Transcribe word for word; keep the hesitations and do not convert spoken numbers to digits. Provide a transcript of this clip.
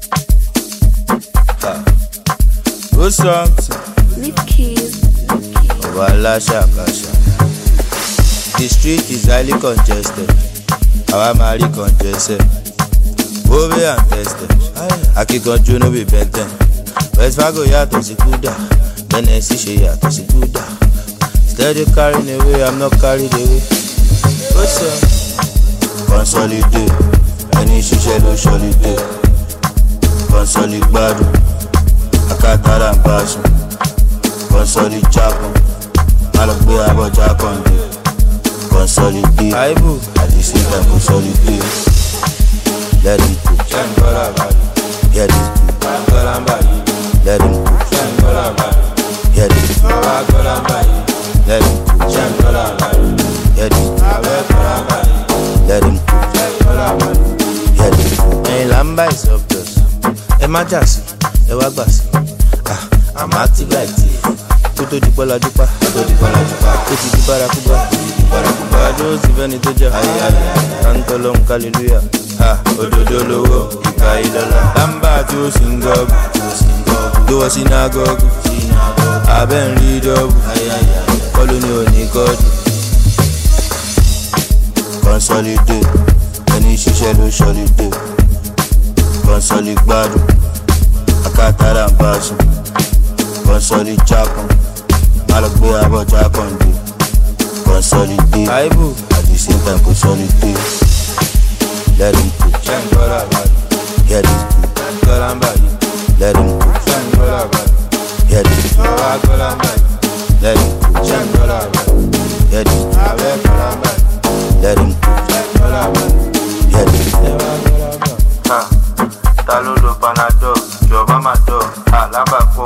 What's something? Lip keys. Wala shaka shaka. The street is highly congested. Our marry congested. Over and tested. Akikanju no be benten. West Fargo yato si kuda. Tennessee she yato si kuda. Steady carrying away, I'm not carried away. What's up? Consolidate. Any shisha do solidate. Consolidate badu. Akatara and passion. Consolidate chapel. Malakbe abo chakonde. Consolidate. Aibu. At the same time consolidate. Let him cook. Get it cook. Let him cook. Get it cook. Let him cook. Get it cook. Let him cook. Get it cook. Hey, Lamba is up to us. Emma Jackson. Ewa gbasi, ah, I'm active like tea. Koto di bola jupa, koto di bola jupa. Koto di barakuba, barakuba. Ajo si veni toja, aye aye. Tanto long hallelujah, ah, ododo lowo, ika idola. Lamba to singobu, do a synagogue, aben ridobu, aye aye. Koloni oni kodu. Consolidate, any shisha do solidate. Consolidate badu. Akatara and passion. Consolidate chapel. Malakbe abo chakonde. Consolidate. Aibu. At the same time consolidate. Let him cook. Get it cook. Let him cook. Get it cook. Let him cook. Get it cook. Let him cook. Get it cook. Ta ló lo panadol, ìjọba máa dọ̀, àlábàpọ̀.